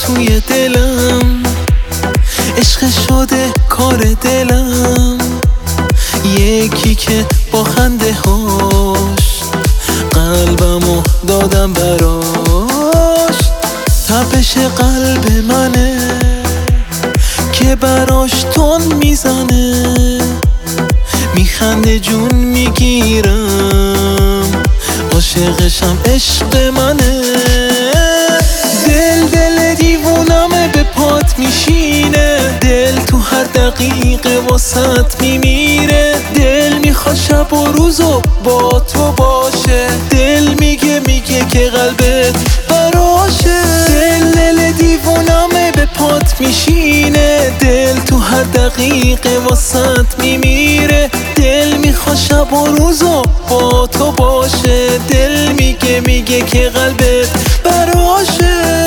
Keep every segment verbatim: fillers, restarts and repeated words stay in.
توی دلم، عشق شده کار دلم. یکی که با خنده هاش قلبمو دادم براش. تپش قلب منه که براش تون میزنه، میخنده جون میگیرم، عاشقشم عشق منه. دل دل دیوونمه به پات میشینه، دل تو هر دقیقه واسط میمیره. دل میخواد شب و روزو با تو باشه، دل میگه میگه که قلبت براشه. دل دل دیوونمه به پات میشینه، دل تو هر دقیقه واسط میمیره. دل میخواد شب و روزو با تو باشه، دل میگه میگه که قلبت براشه.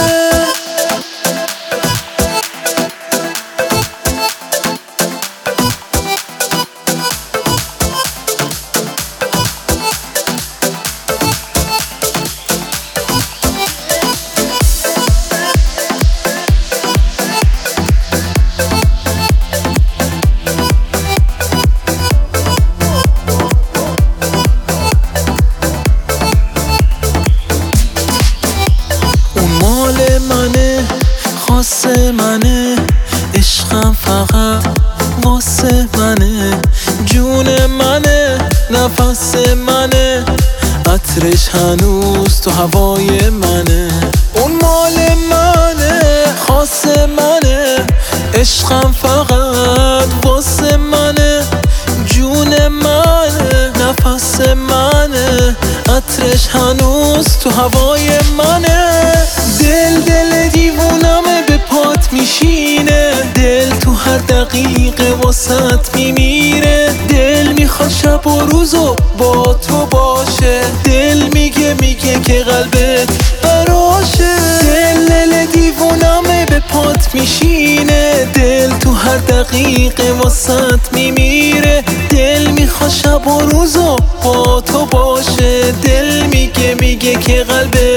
واسه منه، عشقم فقط واسه منه. جون منه، نفس منه، عطرش هنوز تو هوای منه. اون مال منه، خاص منه، عشقم فقط واسه منه. جون منه، نفس منه، عطرش هنوز تو هوای منه. دل دل دیوونمه به پات میشینه، دل تو هر دقیقه واسط میمیره. دل میخواد شب و روزو با تو باشه، دل میگه میگه که قلبت براشه. دل دل دیوونمه به پات میشینه، دل تو هر دقیقه واسط میمیره. دل میخواد شب و روزو با تو باشه، دل میگه میگه که قلبت